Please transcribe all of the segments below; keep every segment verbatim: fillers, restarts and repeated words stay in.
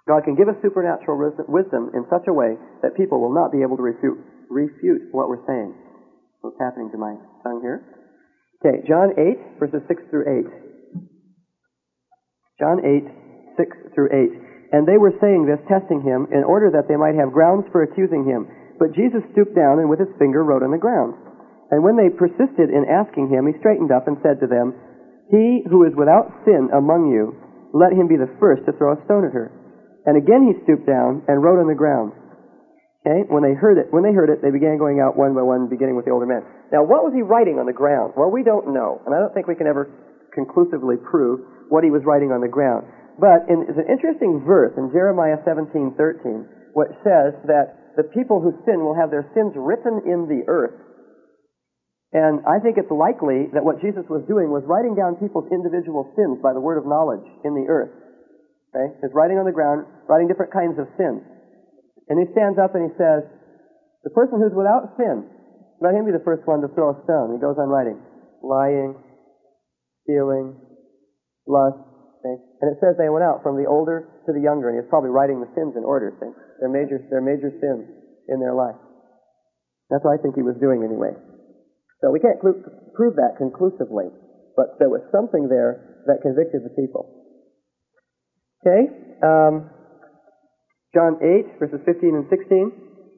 God can give us supernatural wisdom in such a way that people will not be able to refute, refute what we're saying. What's happening to my tongue here? Okay, John eight, verses six through eight. John eight, six through eight. And they were saying this, testing him, in order that they might have grounds for accusing him. But Jesus stooped down and with his finger wrote on the ground. And when they persisted in asking him, he straightened up and said to them, "He who is without sin among you, let him be the first to throw a stone at her." And again he stooped down and wrote on the ground. Okay, when they heard it, when they heard it, they began going out one by one, beginning with the older men. Now, what was he writing on the ground? Well, we don't know, and I don't think we can ever conclusively prove what he was writing on the ground. But in, it's an interesting verse in Jeremiah seventeen thirteen, which says that the people who sin will have their sins written in the earth. And I think it's likely that what Jesus was doing was writing down people's individual sins by the word of knowledge in the earth. Okay? He's writing on the ground, writing different kinds of sins. And he stands up and he says, the person who's without sin, let him be the first one to throw a stone. He goes on writing, lying, stealing, lust. Okay? And it says they went out from the older to the younger, and he's probably writing the sins in order. See? They're major, they're major sins in their life. That's what I think he was doing anyway. So we can't clu- prove that conclusively, but there was something there that convicted the people. Okay, um, John eight, verses fifteen and sixteen.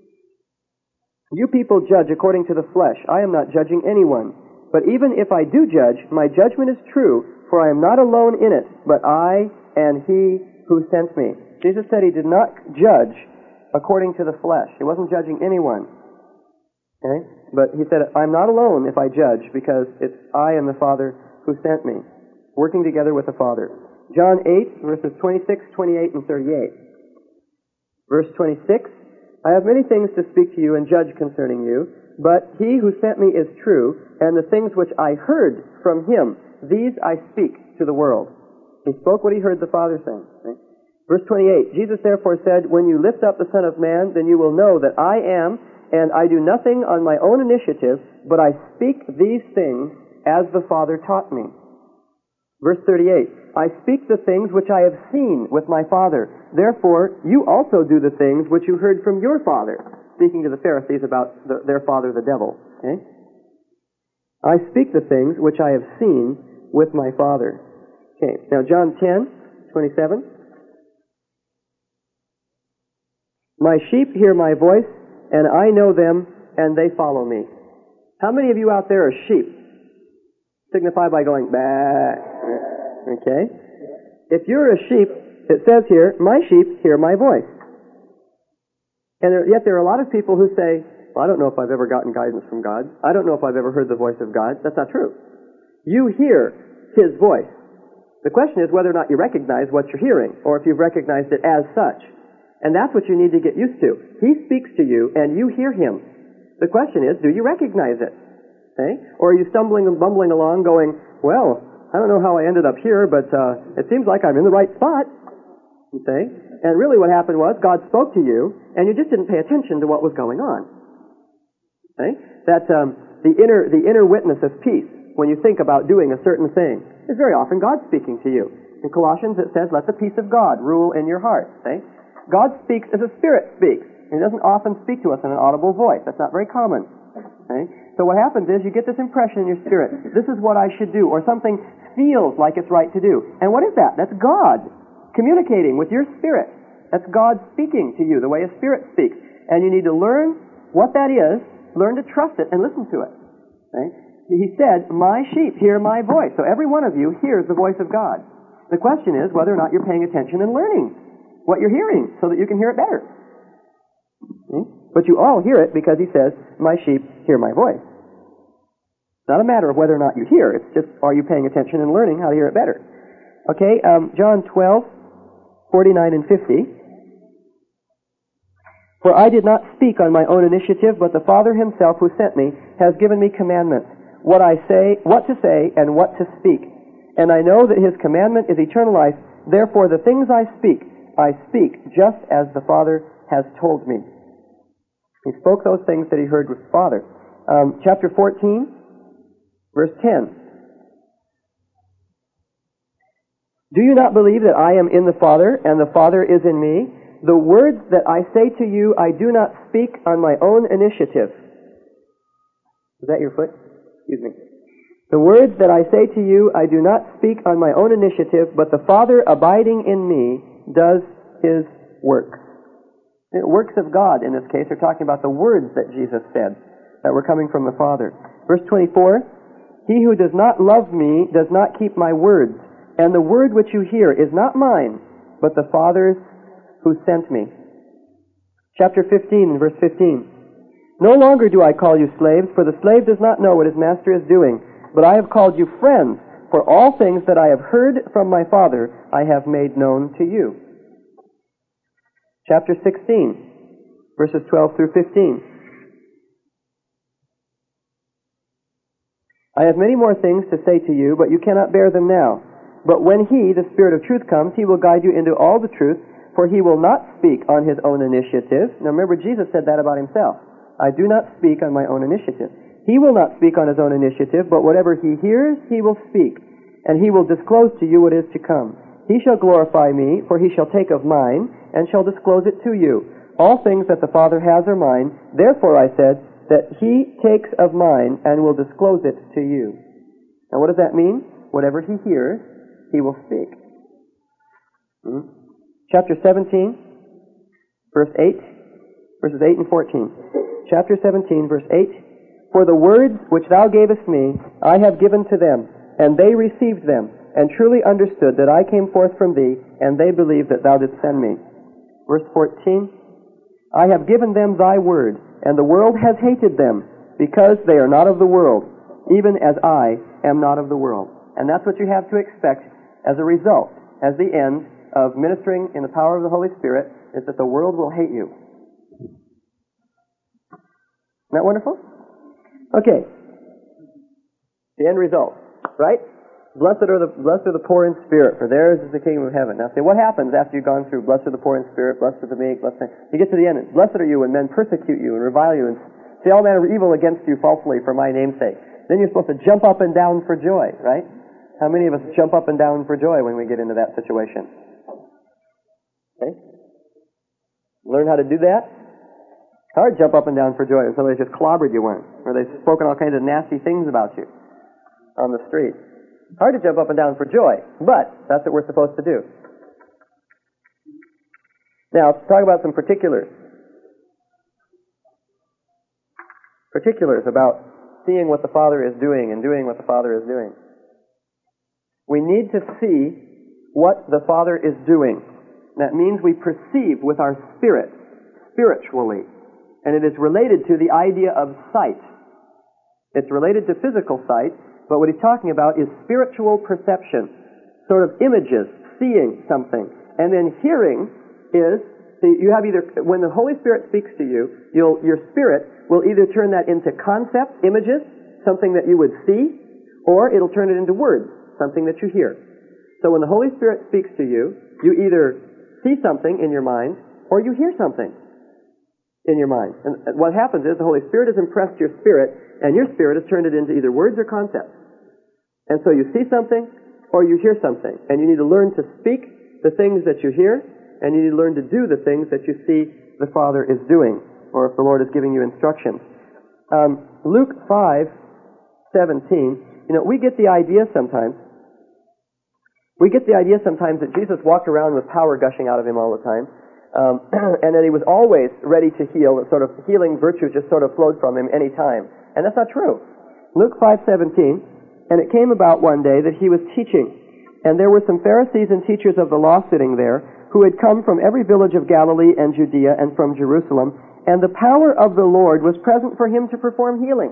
You people judge according to the flesh. I am not judging anyone. But even if I do judge, my judgment is true, for I am not alone in it, but I and he who sent me. Jesus said he did not judge according to the flesh. He wasn't judging anyone. Okay? But he said, I'm not alone if I judge, because it's I and the Father who sent me, working together with the Father. John eight, verses twenty-six, twenty-eight, and thirty-eight. Verse twenty-six, I have many things to speak to you and judge concerning you, but he who sent me is true, and the things which I heard from him, these I speak to the world. He spoke what he heard the Father saying. Okay? Verse twenty-eight, Jesus therefore said, when you lift up the Son of Man, then you will know that I am, and I do nothing on my own initiative, but I speak these things as the Father taught me. Verse thirty-eight, I speak the things which I have seen with my Father. Therefore, you also do the things which you heard from your father. Speaking to the Pharisees about the, their father, the devil. Okay? I speak the things which I have seen with my Father. Okay, now John ten, twenty-seven. My sheep hear my voice, and I know them, and they follow me. How many of you out there are sheep? Signify by going, bah. Okay? If you're a sheep, it says here, my sheep hear my voice. And there, yet there are a lot of people who say, well, I don't know if I've ever gotten guidance from God. I don't know if I've ever heard the voice of God. That's not true. You hear His voice. The question is whether or not you recognize what you're hearing, or if you've recognized it as such. And that's what you need to get used to. He speaks to you, and you hear Him. The question is, do you recognize it? Okay? Or are you stumbling and bumbling along going, well, I don't know how I ended up here, but uh, it seems like I'm in the right spot. You see? And really what happened was God spoke to you, and you just didn't pay attention to what was going on. Okay? That um, the inner the inner witness of peace, when you think about doing a certain thing, is very often God speaking to you. In Colossians it says, let the peace of God rule in your heart. Okay? God speaks as a spirit speaks. He doesn't often speak to us in an audible voice. That's not very common. Okay? So what happens is you get this impression in your spirit, this is what I should do, or something feels like it's right to do. And what is that? That's God communicating with your spirit. That's God speaking to you the way a spirit speaks. And you need to learn what that is, learn to trust it, and listen to it. Okay? He said, my sheep hear my voice. So every one of you hears the voice of God. The question is whether or not you're paying attention and learning what you're hearing so that you can hear it better. Okay? But you all hear it because He says, my sheep hear my voice. It's not a matter of whether or not you hear. It's just, are you paying attention and learning how to hear it better? Okay, um, John twelve, forty-nine and fifty. For I did not speak on my own initiative, but the Father Himself who sent me has given me commandments, what I say, what to say, and what to speak. And I know that His commandment is eternal life. Therefore the things I speak, I speak just as the Father has told me. He spoke those things that He heard with the Father. Um, chapter fourteen, verse ten. Do you not believe that I am in the Father, and the Father is in me? The words that I say to you, I do not speak on my own initiative. Is that your foot? Excuse me. The words that I say to you, I do not speak on my own initiative, but the Father abiding in me does His works. The works of God, in this case, are talking about the words that Jesus said that were coming from the Father. Verse twenty-four, He who does not love me does not keep my words, and the word which you hear is not mine, but the Father's who sent me. Chapter fifteen, verse fifteen. No longer do I call you slaves, for the slave does not know what his master is doing, but I have called you friends, for all things that I have heard from my Father I have made known to you. Chapter sixteen, verses twelve through fifteen. I have many more things to say to you, but you cannot bear them now. But when He, the Spirit of truth, comes, He will guide you into all the truth, for He will not speak on His own initiative. Now remember, Jesus said that about Himself. I do not speak on my own initiative. He will not speak on His own initiative, but whatever He hears, He will speak, and He will disclose to you what is to come. He shall glorify me, for He shall take of mine, and shall disclose it to you. All things that the Father has are mine. Therefore I said that He takes of mine, and will disclose it to you. Now what does that mean? Whatever He hears, He will speak. Hmm? Chapter seventeen, verse eight, verses eight and fourteen. Chapter seventeen, verse eight. For the words which thou gavest me, I have given to them, and they received them, and truly understood that I came forth from thee, and they believed that thou didst send me. Verse fourteen. I have given them thy word, and the world has hated them, because they are not of the world, even as I am not of the world. And that's what you have to expect as a result, as the end of ministering in the power of the Holy Spirit, is that the world will hate you. Isn't that wonderful? Okay. The end result, right? Blessed are the blessed are the poor in spirit, for theirs is the kingdom of heaven. Now, see, what happens after you've gone through blessed are the poor in spirit, blessed are the meek, blessed are... You get to the end, blessed are you when men persecute you and revile you and say all manner of evil against you falsely for my name's sake. Then you're supposed to jump up and down for joy, right? How many of us jump up and down for joy when we get into that situation? Okay? Learn how to do that? It's hard to jump up and down for joy when somebody just clobbered you once, or they've spoken all kinds of nasty things about you on the street. Hard to jump up and down for joy, but that's what we're supposed to do. Now, let's talk about some particulars. Particulars about seeing what the Father is doing and doing what the Father is doing. We need to see what the Father is doing. That means we perceive with our spirit, spiritually. And it is related to the idea of sight. It's related to physical sight, but what he's talking about is spiritual perception. Sort of images, seeing something. And then hearing is, see, you have either, when the Holy Spirit speaks to you, you'll, your spirit will either turn that into concept, images, something that you would see, or it'll turn it into words, something that you hear. So when the Holy Spirit speaks to you, you either see something in your mind, or you hear something in your mind. And what happens is the Holy Spirit has impressed your spirit, and your spirit has turned it into either words or concepts. And so you see something, or you hear something. And you need to learn to speak the things that you hear, and you need to learn to do the things that you see the Father is doing, or if the Lord is giving you instructions. Um, Luke five seventeen, you know, we get the idea sometimes, we get the idea sometimes that Jesus walked around with power gushing out of him all the time. Um, and that he was always ready to heal, that sort of healing virtue just sort of flowed from him any time. And that's not true. Luke five seventeen, and it came about one day that he was teaching, and there were some Pharisees and teachers of the law sitting there, who had come from every village of Galilee and Judea and from Jerusalem, and the power of the Lord was present for him to perform healing.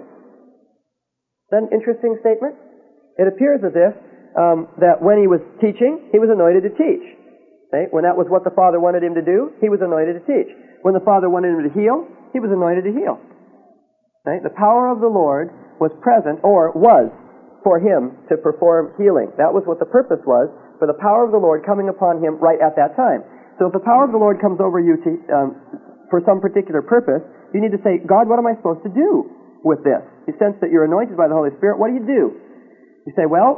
Is that an interesting statement? It appears as if um, that when he was teaching, he was anointed to teach. Okay? When that was what the Father wanted him to do, he was anointed to teach. When the Father wanted him to heal, he was anointed to heal. Okay? The power of the Lord was present, or was, for him to perform healing. That was what the purpose was, for the power of the Lord coming upon him right at that time. So if the power of the Lord comes over you to, um, for some particular purpose, you need to say, God, what am I supposed to do with this? You sense that you're anointed by the Holy Spirit. What do you do? You say, well,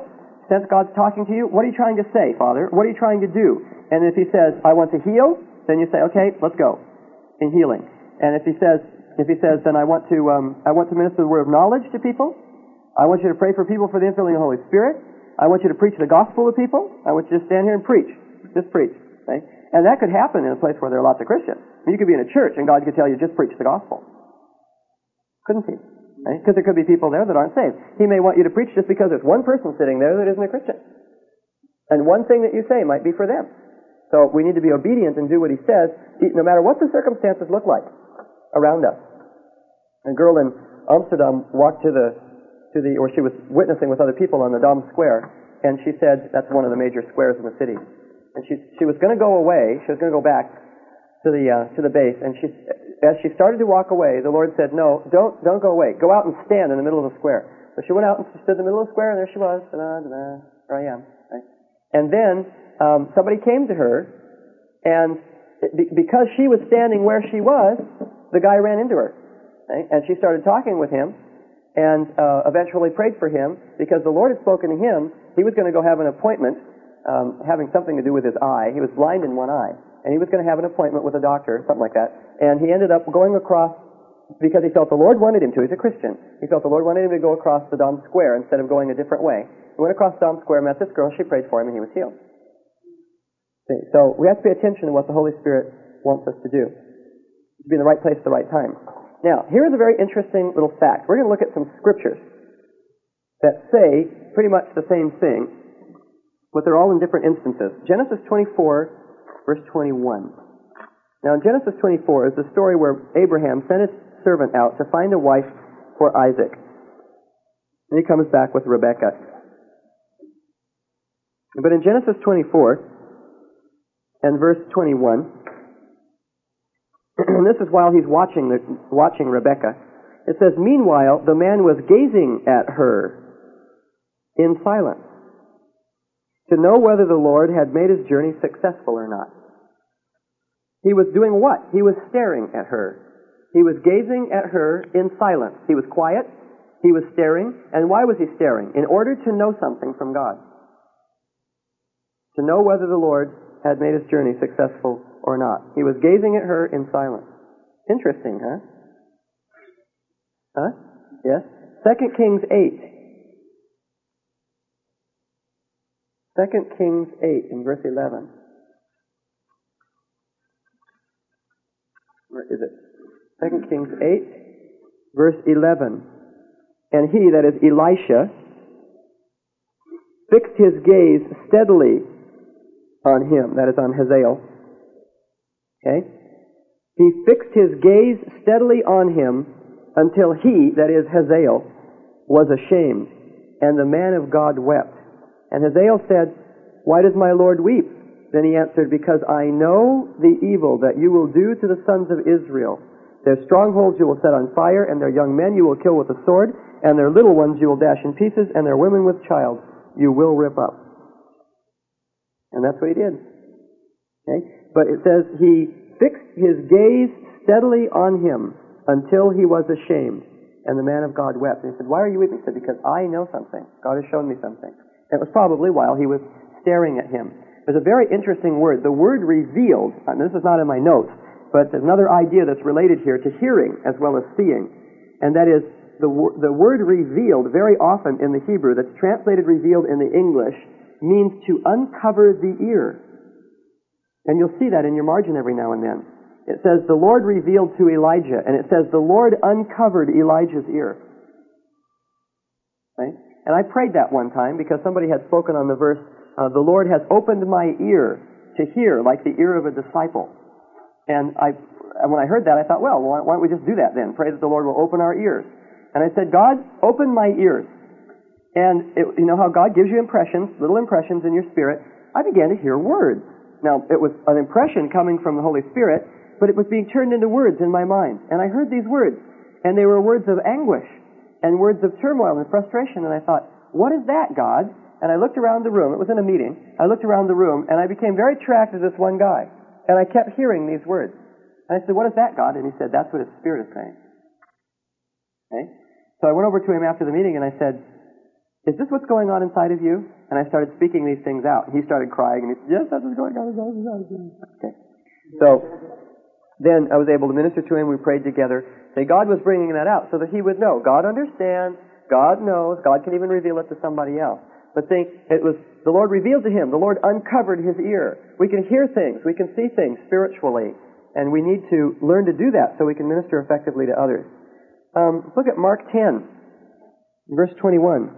sense God's talking to you, what are you trying to say, Father? What are you trying to do? And if he says, I want to heal, then you say, okay, let's go in healing. And if he says, if he says, then I want to, um, I want to minister the word of knowledge to people. I want you to pray for people for the infilling of the Holy Spirit. I want you to preach the gospel to people. I want you to stand here and preach. Just preach. Right? And that could happen in a place where there are lots of Christians. You could be in a church and God could tell you, just preach the gospel. Couldn't he? Because there could be people there that aren't saved. He may want you to preach just because there's one person sitting there that isn't a Christian. And one thing that you say might be for them. So we need to be obedient and do what he says, no matter what the circumstances look like around us. A girl in Amsterdam walked to the, to the, or she was witnessing with other people on the Dam Square, and she said, that's one of the major squares in the city. And she, she was going to go away, she was going to go back to the, uh, to the base, and she, as she started to walk away, the Lord said, no, don't, don't go away. Go out and stand in the middle of the square. So she went out and she stood in the middle of the square, and there she was. Da-da, da-da, there I am. Right? And then um, somebody came to her, and it, because she was standing where she was, the guy ran into her. Right? And she started talking with him, and uh, eventually prayed for him, because the Lord had spoken to him. He was going to go have an appointment, um, having something to do with his eye. He was blind in one eye. And he was going to have an appointment with a doctor, something like that. And he ended up going across, because he felt the Lord wanted him to. He's a Christian. He felt the Lord wanted him to go across the Dam Square instead of going a different way. He went across Dam Square, met this girl, she prayed for him, and he was healed. See, so we have to pay attention to what the Holy Spirit wants us to do. To be in the right place at the right time. Now, here is a very interesting little fact. We're going to look at some scriptures that say pretty much the same thing, but they're all in different instances. Genesis twenty-four, verse twenty-one. Now, in Genesis twenty-four is the story where Abraham sent his servant out to find a wife for Isaac. And he comes back with Rebekah. But in Genesis twenty-four and verse twenty-one, and this is while he's watching the, watching Rebekah, it says, meanwhile, the man was gazing at her in silence to know whether the Lord had made his journey successful or not. He was doing what? He was staring at her. He was gazing at her in silence. He was quiet. He was staring. And why was he staring? In order to know something from God. To know whether the Lord had made his journey successful or not. He was gazing at her in silence. Interesting, huh? Huh? Yes? Second Kings eight. Second Kings eight in verse eleven. Where is it? Second Kings eight, verse eleven. And he, that is Elisha, fixed his gaze steadily on him, that is on Hazael. Okay? He fixed his gaze steadily on him until he, that is Hazael, was ashamed, and the man of God wept. And Hazael said, why does my Lord weep? Then he answered, because I know the evil that you will do to the sons of Israel. Their strongholds you will set on fire, and their young men you will kill with the sword, and their little ones you will dash in pieces, and their women with child you will rip up. And that's what he did. Okay? But it says he fixed his gaze steadily on him until he was ashamed. And the man of God wept. And he said, why are you weeping? He said, because I know something. God has shown me something. And it was probably while he was staring at him. There's a very interesting word. The word revealed, and this is not in my notes, but there's another idea that's related here to hearing as well as seeing. And that is, the, the word revealed very often in the Hebrew, that's translated revealed in the English, means to uncover the ear. And you'll see that in your margin every now and then. It says, the Lord revealed to Elijah, and it says, the Lord uncovered Elijah's ear. Right? And I prayed that one time because somebody had spoken on the verse, uh, the Lord has opened my ear to hear like the ear of a disciple. And I, and when I heard that, I thought, well, why, why don't we just do that then? Pray that the Lord will open our ears. And I said, God, open my ears. And it, you know how God gives you impressions, little impressions in your spirit. I began to hear words. Now, it was an impression coming from the Holy Spirit, but it was being turned into words in my mind. And I heard these words, and they were words of anguish and words of turmoil and frustration. And I thought, what is that, God? And I looked around the room. It was in a meeting. I looked around the room, and I became very attracted to this one guy. And I kept hearing these words. And I said, what is that, God? And he said, that's what his spirit is saying. Okay? So I went over to him after the meeting, and I said, is this what's going on inside of you? And I started speaking these things out. And he started crying, and he said, yes, that's what's going on inside of you. Okay. So then I was able to minister to him. We prayed together. Say God was bringing that out so that he would know. God understands. God knows. God can even reveal it to somebody else. But think, it was the Lord revealed to him. The Lord uncovered his ear. We can hear things. We can see things spiritually. And we need to learn to do that so we can minister effectively to others. Um, let's look at Mark ten, verse twenty-one.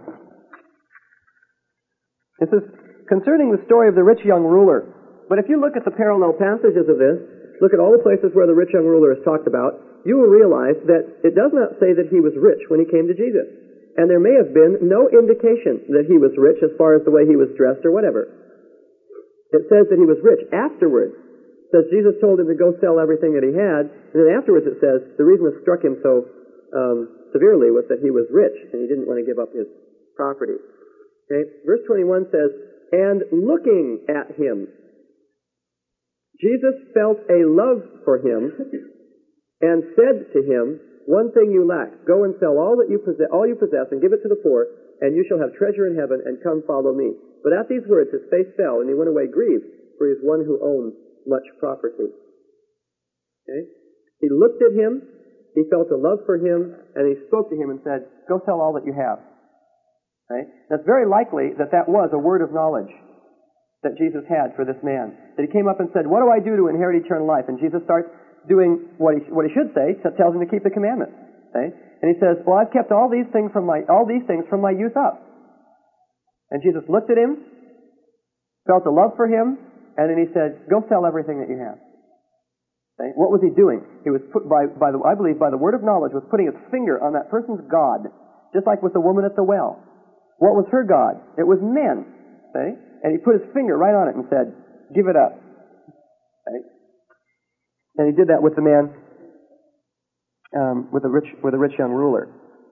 This is concerning the story of the rich young ruler. But if you look at the parallel passages of this, look at all the places where the rich young ruler is talked about, you will realize that it does not say that he was rich when he came to Jesus. And there may have been no indication that he was rich as far as the way he was dressed or whatever. It says that he was rich afterwards. It says Jesus told him to go sell everything that he had, and then afterwards it says the reason it struck him so um, severely was that he was rich, and he didn't want to give up his property. Okay? Verse twenty-one says, and looking at him, Jesus felt a love for him and said to him, one thing you lack, go and sell all that you possess, all you possess and give it to the poor, and you shall have treasure in heaven, and come follow me. But at these words his face fell, and he went away grieved, for he is one who owns much property. Okay? He looked at him, he felt a love for him, and he spoke to him and said, go sell all that you have. Okay? That's very likely that that was a word of knowledge that Jesus had for this man. That he came up and said, what do I do to inherit eternal life? And Jesus starts doing what he, what he should say, tells him to keep the commandments. Okay? And he says, well, I've kept all these things from my, all these things from my youth up. And Jesus looked at him, felt a love for him, and then he said, go sell everything that you have. Okay? What was he doing? He was put by, by the, I believe, by the word of knowledge, was putting his finger on that person's God, just like with the woman at the well. What was her God? It was men. Okay? And he put his finger right on it and said, give it up. Okay? And he did that with the man, um, with the rich, with the rich young ruler.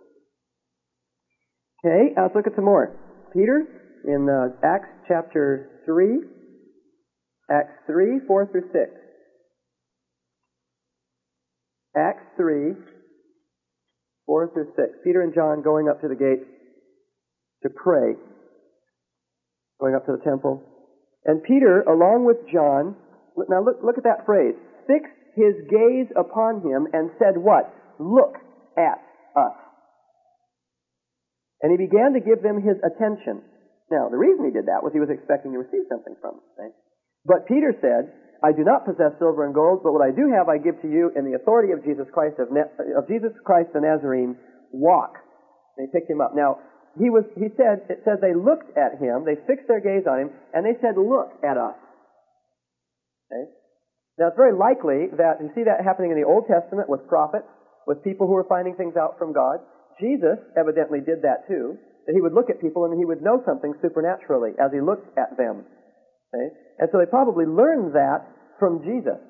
Okay, uh, let's look at some more. Peter, in uh, Acts chapter three, Acts three, four through six. Acts three, four through six. Peter and John going up to the gate to pray, going up to the temple. And Peter, along with John, now look, look at that phrase, fixed his gaze upon him and said what? Look at us. And he began to give them his attention. Now, the reason he did that was he was expecting to receive something from them. Right? But Peter said, I do not possess silver and gold, but what I do have I give to you in the authority of Jesus Christ of, Na- of Jesus Christ the Nazarene. Walk. And he picked him up. Now, he was. He said, it says they looked at him, they fixed their gaze on him, and they said, look at us. Okay? Now, it's very likely that, you see that happening in the Old Testament with prophets, with people who were finding things out from God. Jesus evidently did that too, that he would look at people and he would know something supernaturally as he looked at them. Okay? And so they probably learned that from Jesus.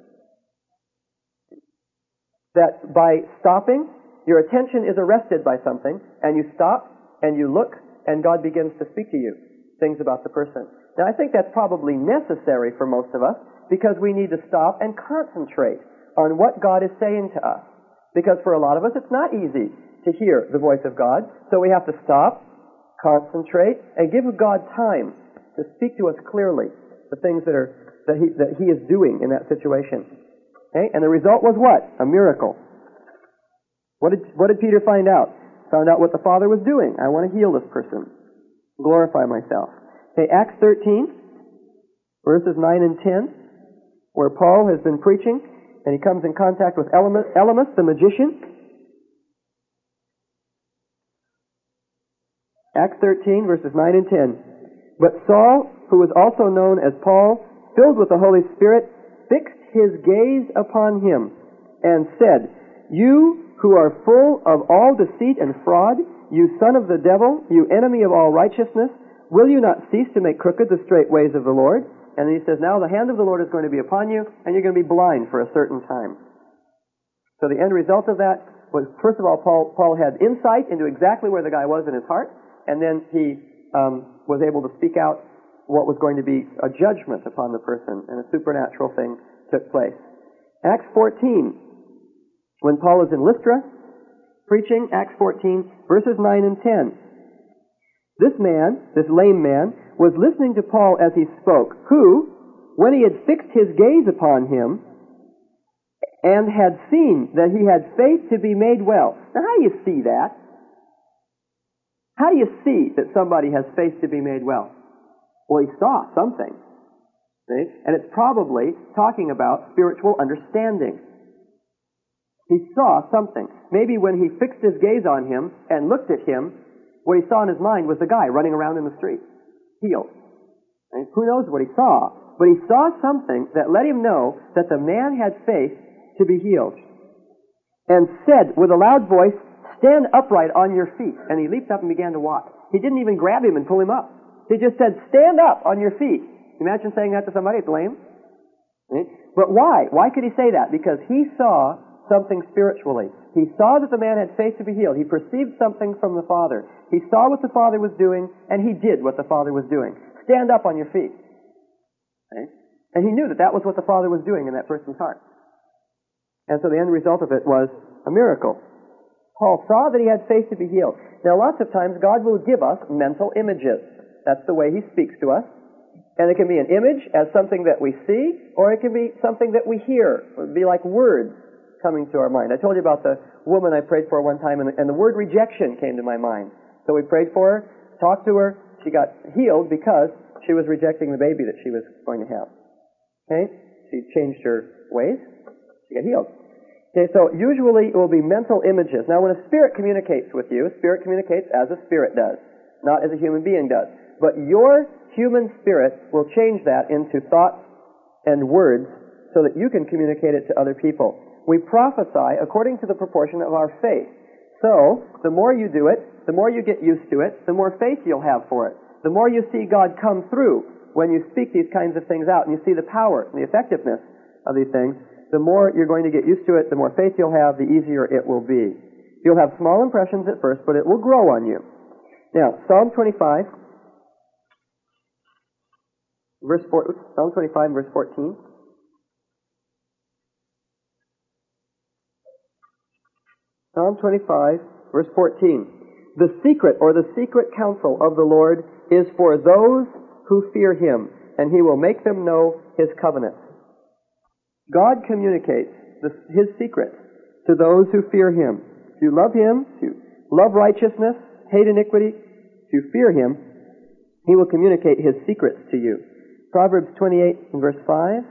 That by stopping, your attention is arrested by something, and you stop, and you look, and God begins to speak to you things about the person. Now, I think that's probably necessary for most of us, because we need to stop and concentrate on what God is saying to us. Because for a lot of us, it's not easy to hear the voice of God, so we have to stop, concentrate, and give God time to speak to us clearly the things that are that he that he is doing in that situation. Okay? And the result was what? A miracle. What did what did Peter find out? Found out what the Father was doing. I want to heal this person. Glorify myself. Okay, Acts thirteen, verses nine and ten, where Paul has been preaching, and he comes in contact with Elymas, Elymas the magician. Acts thirteen, verses nine and ten. But Saul, who was also known as Paul, filled with the Holy Spirit, fixed his gaze upon him, and said, You who are full of all deceit and fraud, you son of the devil, you enemy of all righteousness, will you not cease to make crooked the straight ways of the Lord? And then he says, Now the hand of the Lord is going to be upon you, and you're going to be blind for a certain time. So the end result of that was, first of all, Paul, Paul had insight into exactly where the guy was in his heart, and then he um, was able to speak out what was going to be a judgment upon the person, and a supernatural thing took place. Acts fourteen, when Paul is in Lystra, preaching, Acts fourteen, verses nine and ten. This man, this lame man, was listening to Paul as he spoke, who, when he had fixed his gaze upon him, and had seen that he had faith to be made well. Now, how do you see that? How do you see that somebody has faith to be made well? Well, he saw something. See? And it's probably talking about spiritual understanding. He saw something. Maybe when he fixed his gaze on him and looked at him, what he saw in his mind was the guy running around in the street, healed. And who knows what he saw? But he saw something that let him know that the man had faith to be healed. And said with a loud voice, "Stand upright on your feet." And he leaped up and began to walk. He didn't even grab him and pull him up. He just said, "Stand up on your feet." Imagine saying that to somebody. It's lame. But why? Why could he say that? Because he saw something spiritually. He saw that the man had faith to be healed. He perceived something from the Father. He saw what the Father was doing, and he did what the Father was doing. Stand up on your feet. Okay? And he knew that that was what the Father was doing in that person's heart. And so the end result of it was a miracle. Paul saw that he had faith to be healed. Now, lots of times God will give us mental images. That's the way he speaks to us. And it can be an image as something that we see, or it can be something that we hear. It would be like words coming to our mind. I told you about the woman I prayed for one time, and the, and the word rejection came to my mind. So we prayed for her, talked to her. She got healed because she was rejecting the baby that she was going to have. Okay? She changed her ways. She got healed. Okay, so usually it will be mental images. Now, when a spirit communicates with you, a spirit communicates as a spirit does, not as a human being does. But your human spirit will change that into thoughts and words so that you can communicate it to other people. We prophesy according to the proportion of our faith. So, the more you do it, the more you get used to it, the more faith you'll have for it. The more you see God come through when you speak these kinds of things out, and you see the power and the effectiveness of these things, the more you're going to get used to it, the more faith you'll have, the easier it will be. You'll have small impressions at first, but it will grow on you. Now, Psalm twenty-five, verse four, Psalm twenty-five, verse fourteen. Psalm twenty-five, verse fourteen. The secret or the secret counsel of the Lord is for those who fear Him, and He will make them know His covenant. God communicates the, His secrets to those who fear Him. If you love Him, if you love righteousness, hate iniquity, if you fear Him, He will communicate His secrets to you. Proverbs twenty-eight and verse five.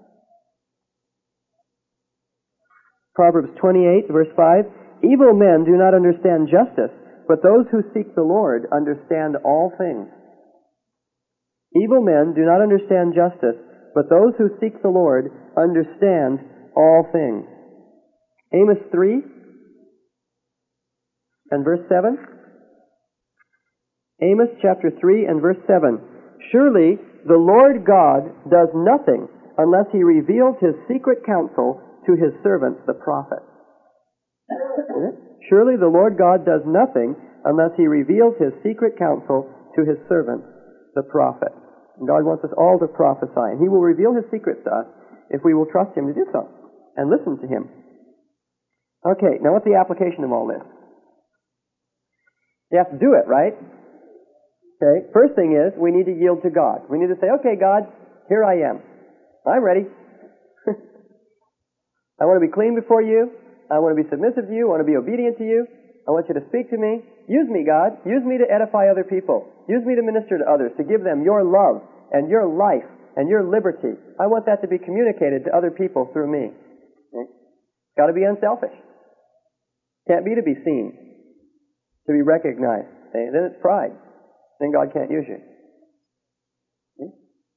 Proverbs twenty-eight, verse five. Evil men do not understand justice, but those who seek the Lord understand all things. Evil men do not understand justice, but those who seek the Lord understand all things. Amos three and verse seven. Amos chapter three and verse seven. Surely the Lord God does nothing unless He reveals His secret counsel to His servants, the prophets. Surely the Lord God does nothing unless He reveals His secret counsel to His servants, the prophets. And God wants us all to prophesy, and He will reveal His secrets to us if we will trust Him to do so and listen to Him. Okay, now what's the application of all this? You have to do it, right? Okay, first thing is we need to yield to God. We need to say, okay, God, here I am. I'm ready. I want to be clean before You. I want to be submissive to You. I want to be obedient to You. I want You to speak to me. Use me, God. Use me to edify other people. Use me to minister to others, to give them Your love and Your life and Your liberty. I want that to be communicated to other people through me. Okay? Got to be unselfish. Can't be to be seen, to be recognized. Okay? Then it's pride. Then God can't use you. Okay?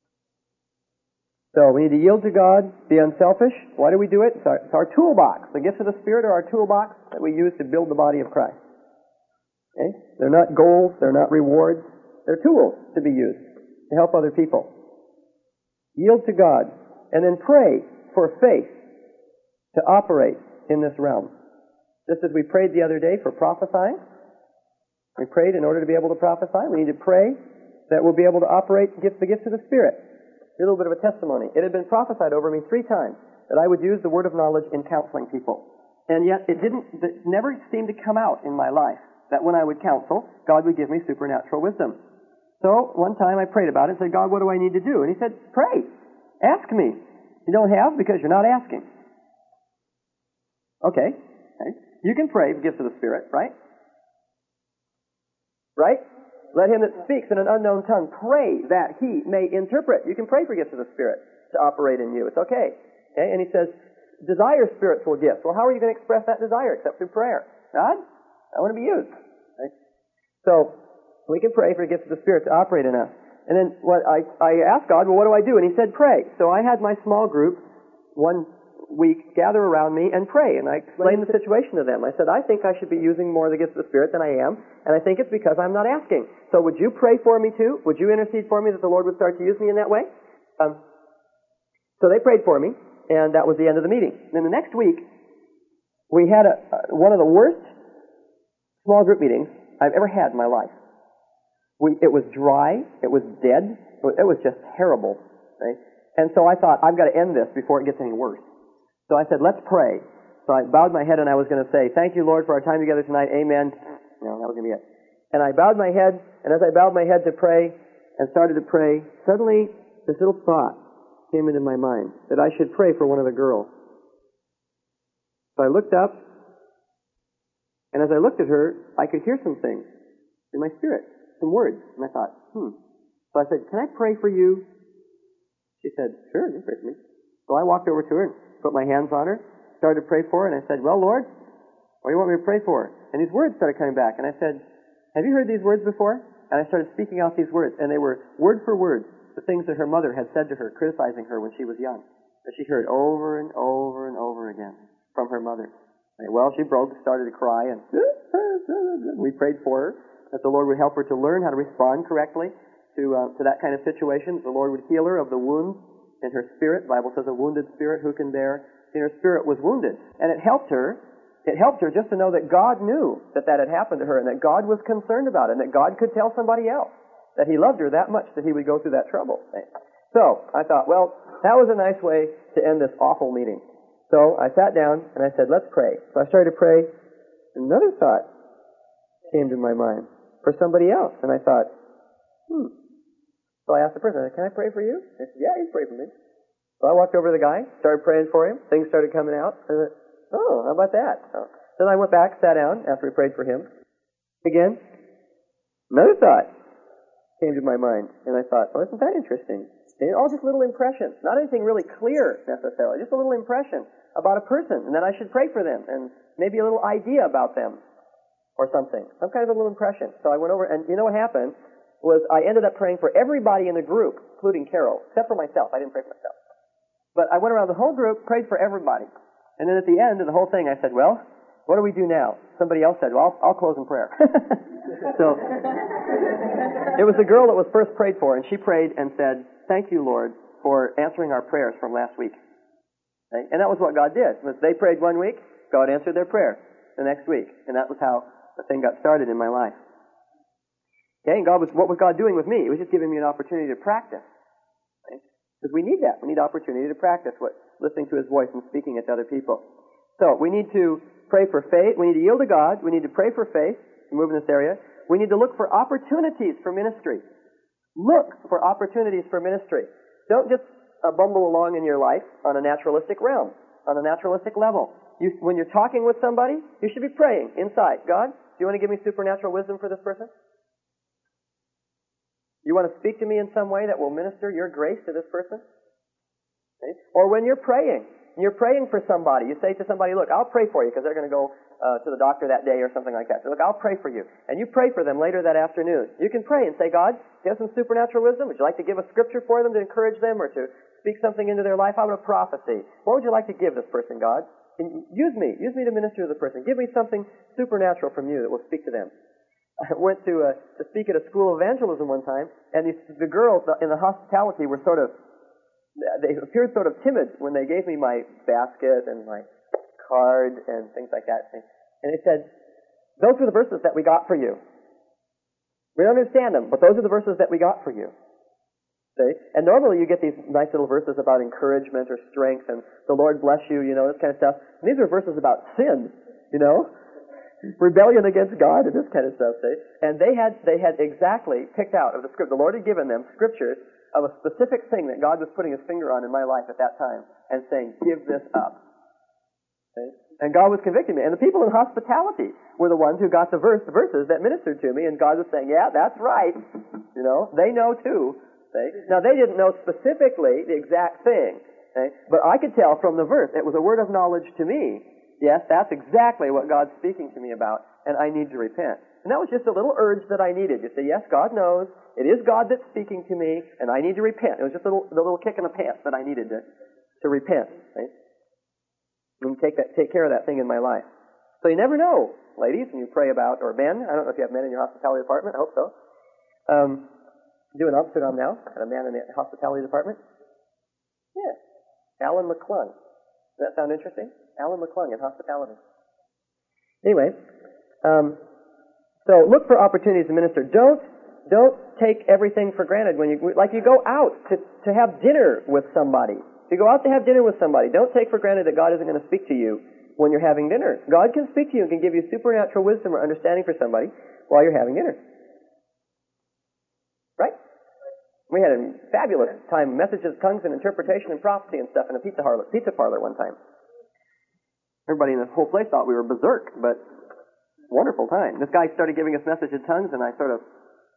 So we need to yield to God, be unselfish. Why do we do it? It's our, it's our toolbox. The gifts of the Spirit are our toolbox that we use to build the body of Christ. Okay? They're not goals, they're not rewards. They're tools to be used to help other people. Yield to God, and then pray for faith to operate in this realm. Just as we prayed the other day for prophesying, we prayed in order to be able to prophesy. We need to pray that we'll be able to operate the gifts of the Spirit. A little bit of a testimony. It had been prophesied over me three times that I would use the word of knowledge in counseling people. And yet it didn't, it never seemed to come out in my life. that when I would counsel, God would give me supernatural wisdom. So one time I prayed about it and said, God, what do I need to do? And he said, pray. Ask me. You don't have because you're not asking. Okay. okay. You can pray for gifts of the Spirit, right? Right? Let him that speaks in an unknown tongue pray that he may interpret. You can pray for gifts of the Spirit to operate in you. It's okay. Okay? And he says, desire spiritual gifts. Well, how are you going to express that desire except through prayer? God, I want to be used. Okay? So, we can pray for the gifts of the Spirit to operate in us. And then what I, I asked God, well, what do I do? And he said, pray. So I had my small group one week gather around me and pray. And I explained the situation to them. I said, I think I should be using more of the gifts of the Spirit than I am. And I think it's because I'm not asking. So would you pray for me too? Would you intercede for me that the Lord would start to use me in that way? Um, so they prayed for me. And that was the end of the meeting. And then the next week, we had a, uh, one of the worst small group meetings I've ever had in my life. We, it was dry. It was dead. It was, it was just terrible. Right? And so I thought, I've got to end this before it gets any worse. So I said, let's pray. So I bowed my head and I was going to say, thank you, Lord, for our time together tonight. Amen. No, that was going to be it. And I bowed my head, and as I bowed my head to pray and started to pray, suddenly this little thought came into my mind that I should pray for one of the girls. So I looked up, and as I looked at her, I could hear some things in my spirit. Some words. And I thought, hmm. So I said, can I pray for you? She said, sure, you pray for me. So I walked over to her and put my hands on her, started to pray for her, and I said, well, Lord, what do you want me to pray for? And these words started coming back. And I said, have you heard these words before? And I started speaking out these words. And they were word for word the things that her mother had said to her, criticizing her when she was young. That she heard over and over and over again from her mother. And well, she broke, started to cry, and we prayed for her, that the Lord would help her to learn how to respond correctly to uh, to that kind of situation. The Lord would heal her of the wounds in her spirit. The Bible says a wounded spirit who can bear. And her spirit was wounded. And it helped her. It helped her just to know that God knew that that had happened to her and that God was concerned about it and that God could tell somebody else that He loved her that much that He would go through that trouble. So I thought, well, that was a nice way to end this awful meeting. So I sat down and I said, let's pray. So I started to pray. Another thought came to my mind for somebody else. And I thought, hmm. So I asked the person, can I pray for you? They said, yeah, you pray for me. So I walked over to the guy, started praying for him. Things started coming out. And I thought, oh, how about that? So then I went back, sat down after we prayed for him. Again, another thought came to my mind. And I thought, oh, isn't that interesting? And all just little impressions. Not anything really clear necessarily. Just a little impression about a person. And then I should pray for them. And maybe a little idea about them. Or something. Some kind of a little impression. So I went over, and you know what happened? Was I ended up praying for everybody in the group, including Carol, except for myself. I didn't pray for myself. But I went around the whole group, prayed for everybody. And then at the end of the whole thing, I said, well, what do we do now? Somebody else said, well, I'll, I'll close in prayer. So it was the girl that was first prayed for, and she prayed and said, thank you, Lord, for answering our prayers from last week. Okay? And that was what God did. Was they prayed one week, God answered their prayer the next week. And that was how the thing got started in my life. Okay, and God was, what was God doing with me? It was just giving me an opportunity to practice. Because we need that. We need opportunity to practice what listening to His voice and speaking it to other people. So we need to pray for faith. We need to yield to God. We need to pray for faith to move in this area. We need to look for opportunities for ministry. Look for opportunities for ministry. Don't just uh, bumble along in your life on a naturalistic realm, on a naturalistic level. You, when you're talking with somebody, you should be praying inside. God, do you want to give me supernatural wisdom for this person? You want to speak to me in some way that will minister your grace to this person? Okay? Or when you're praying, and you're praying for somebody, you say to somebody, look, I'll pray for you because they're going to go uh, to the doctor that day or something like that. So look, I'll pray for you. And you pray for them later that afternoon. You can pray and say, God, do you have some supernatural wisdom? Would you like to give a scripture for them to encourage them or to speak something into their life? How about a prophecy? What would you like to give this person, God? And use me. Use me to minister to the person. Give me something supernatural from you that will speak to them. I went to uh, to speak at a school of evangelism one time, and these, the girls in the hospitality were sort of, they appeared sort of timid when they gave me my basket and my card and things like that. And they said, those are the verses that we got for you. We don't understand them, but those are the verses that we got for you. See? And normally you get these nice little verses about encouragement or strength and the Lord bless you, you know, this kind of stuff. And these are verses about sin, you know. rebellion against God and this kind of stuff, see? And they had, they had exactly picked out of the script. The Lord had given them scriptures of a specific thing that God was putting his finger on in my life at that time and saying, give this up. See? And God was convicting me. And the people in hospitality were the ones who got the verse, the verses that ministered to me, and God was saying, yeah, that's right. You know, they know too. See? Now, they didn't know specifically the exact thing, see? But I could tell from the verse, it was a word of knowledge to me. Yes, that's exactly what God's speaking to me about, and I need to repent. And that was just a little urge that I needed. You say, yes, God knows. It is God that's speaking to me, and I need to repent. It was just a little, the little kick in the pants that I needed to, to repent. Right? And take that, take care of that thing in my life. So you never know, ladies, when you pray about, or men. I don't know if you have men in your hospitality department. I hope so. Um, doing opposite on now. Got a man in the hospitality department. Yeah, Alan McClung. Does that sound interesting? Alan McClung in hospitality. Anyway, um, so look for opportunities to minister. Don't don't take everything for granted when you like you go out to to have dinner with somebody. If you go out to have dinner with somebody, don't take for granted that God isn't going to speak to you when you're having dinner. God can speak to you and can give you supernatural wisdom or understanding for somebody while you're having dinner. Right? We had a fabulous time, messages, tongues, and interpretation and prophecy and stuff in a pizza parlor, pizza parlor one time. Everybody in the whole place thought we were berserk, but wonderful time. This guy started giving us message in tongues, and I sort of,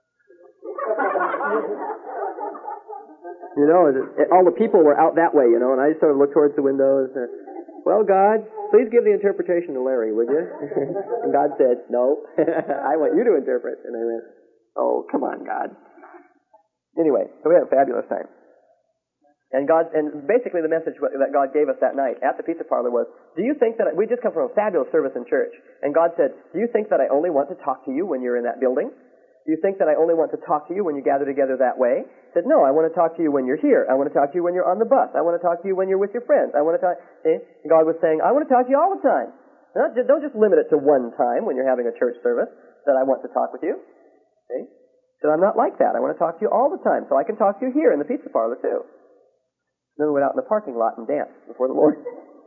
you know, it, it, all the people were out that way, you know, and I just sort of looked towards the windows. And, well, God, please give the interpretation to Larry, would you? And God said, no, I want you to interpret. And I went, oh, come on, God. Anyway, so we had a fabulous time. And God, and basically the message that God gave us that night at the pizza parlor was, do you think that, I, we just come from a fabulous service in church, and God said, do you think that I only want to talk to you when you're in that building? Do you think that I only want to talk to you when you gather together that way? He said, no, I want to talk to you when you're here. I want to talk to you when you're on the bus. I want to talk to you when you're with your friends. I want to talk, see? God was saying, I want to talk to you all the time. Not just, don't just limit it to one time when you're having a church service that I want to talk with you. See? So I'm not like that. I want to talk to you all the time, so I can talk to you here in the pizza parlor too. Then we went out in the parking lot and danced before the Lord.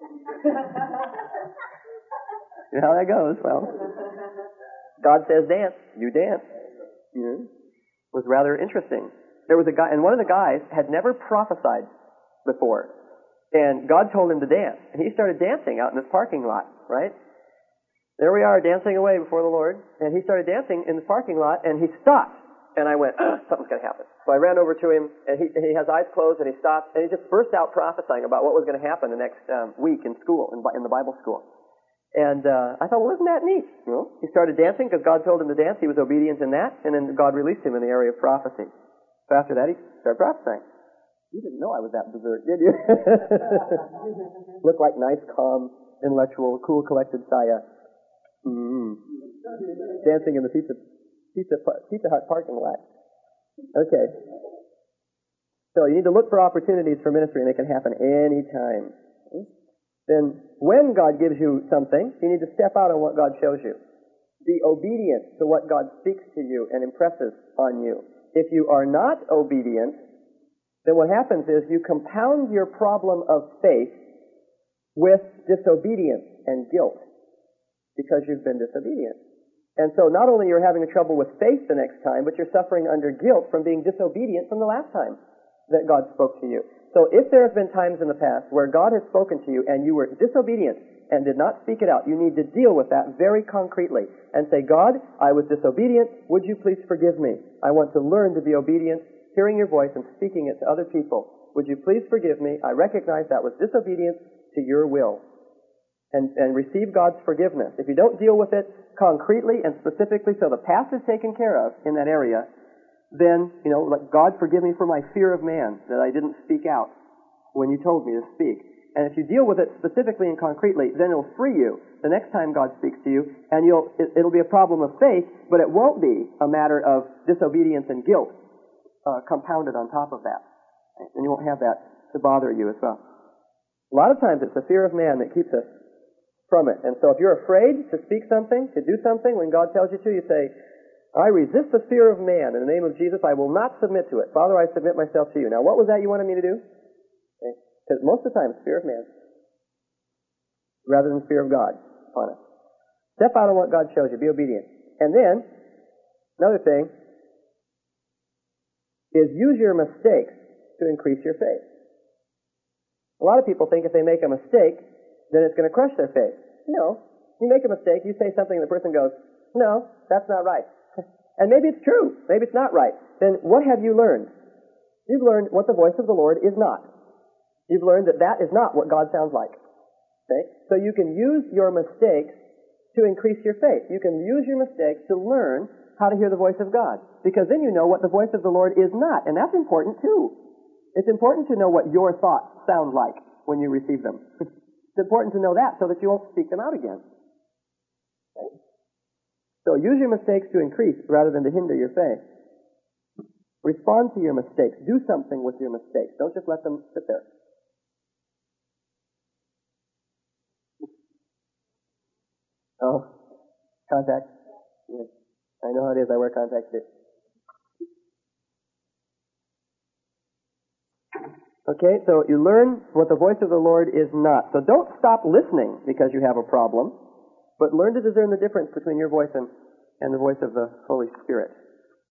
You know how that goes. Well, God says dance. You dance. You know? It was rather interesting. There was a guy, and one of the guys had never prophesied before. And God told him to dance. And he started dancing out in this parking lot, right? There we are, dancing away before the Lord. And he started dancing in the parking lot, and he stopped. And I went, something's going to happen. So I ran over to him, and he, he has eyes closed, and he stopped, and he just burst out prophesying about what was going to happen the next um, week in school, in, in the Bible school. And uh, I thought, well, isn't that neat? You know, he started dancing because God told him to dance. He was obedient in that, and then God released him in the area of prophecy. So after that, he started prophesying. You didn't know I was that berserk, did you? Looked like nice, calm, intellectual, cool, collected Saya. Mm-hmm. Dancing in the pizza Pizza, Pizza Hut parking lot. Okay. So you need to look for opportunities for ministry, and it can happen anytime. Then, when God gives you something, you need to step out on what God shows you. Be obedient to what God speaks to you and impresses on you. If you are not obedient, then what happens is you compound your problem of faith with disobedience and guilt because you've been disobedient. And so not only you're having trouble with faith the next time, but you're suffering under guilt from being disobedient from the last time that God spoke to you. So if there have been times in the past where God has spoken to you and you were disobedient and did not speak it out, you need to deal with that very concretely and say, God, I was disobedient. Would you please forgive me? I want to learn to be obedient, hearing your voice and speaking it to other people. Would you please forgive me? I recognize that was disobedience to your will. And, and receive God's forgiveness. If you don't deal with it concretely and specifically so the past is taken care of in that area, then, you know, like, God forgive me for my fear of man, that I didn't speak out when you told me to speak. And if you deal with it specifically and concretely, then it'll free you the next time God speaks to you, and you'll, it, it'll be a problem of faith, but it won't be a matter of disobedience and guilt uh, compounded on top of that. And you won't have that to bother you as well. A lot of times it's the fear of man that keeps us from it. And so if you're afraid to speak something, to do something, when God tells you to, you say, I resist the fear of man. In the name of Jesus, I will not submit to it. Father, I submit myself to you. Now, what was that you wanted me to do? Because okay. most of the time it's fear of man rather than fear of God upon us. Step out on what God shows you. Be obedient. And then, another thing is use your mistakes to increase your faith. A lot of people think if they make a mistake, then it's going to crush their faith. No. You make a mistake, you say something, and the person goes, no, that's not right. And maybe it's true. Maybe it's not right. Then what have you learned? You've learned what the voice of the Lord is not. You've learned that that is not what God sounds like. Okay? So you can use your mistakes to increase your faith. You can use your mistakes to learn how to hear the voice of God. Because then you know what the voice of the Lord is not. And that's important too. It's important to know what your thoughts sound like when you receive them. It's important to know that so that you won't speak them out again. Okay? So use your mistakes to increase rather than to hinder your faith. Respond to your mistakes. Do something with your mistakes. Don't just let them sit there. Oh, contacts. Yes. I know how it is. I wear contacts too. Okay, so you learn what the voice of the Lord is not. So don't stop listening because you have a problem, but learn to discern the difference between your voice and, and the voice of the Holy Spirit.